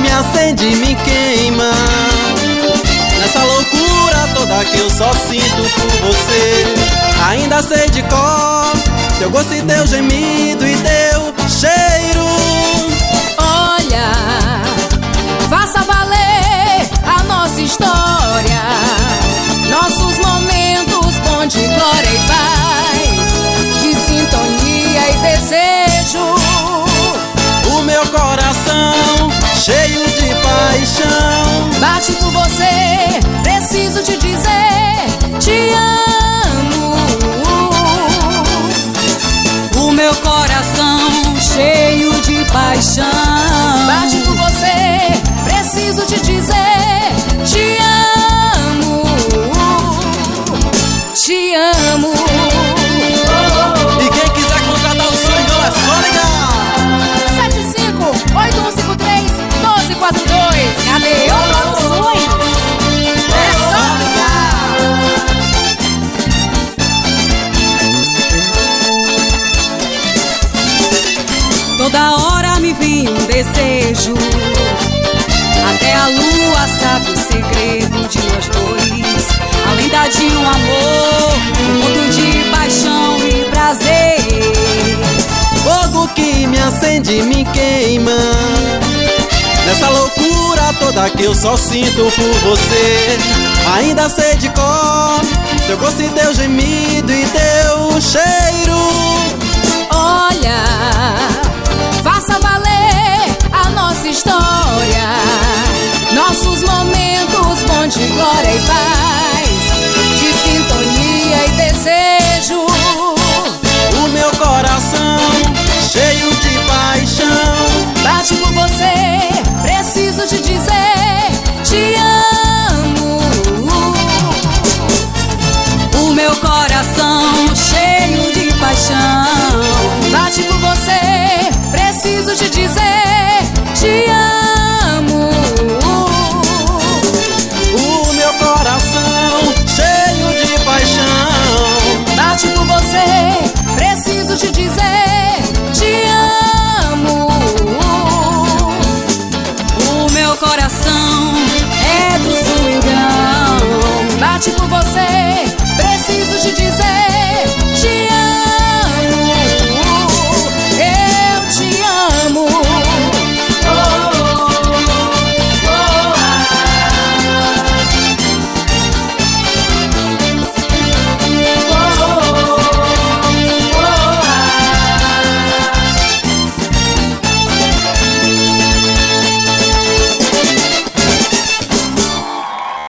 me acende e me queima. Nessa loucura toda que eu só sinto por você. Ainda sei de cor teu gosto e teu gemido e teu cheiro. Olha, faça valer a nossa história, nossos momentos bons de glória e paz, de sintonia e desejo. O meu coração cheio de paixão bate por você, preciso te dizer, te amo. O meu coração cheio de paixão bate por você, preciso te dizer, te amo. Te amo. E quem quiser contratar um sonho é só ligar 75-8153-1242. Cadê o Produções? É só ligar. Toda hora me vinha um desejo, até a lua sabe o segredo de nós dois. Além de um amor, um mundo de paixão e prazer. fogo que me acende e me queima. Nessa loucura toda que eu só sinto por você. Ainda sei de cor teu gosto e teu gemido e teu cheiro. Olha, faça valer a nossa história, nossos momentos bons de glória e paz,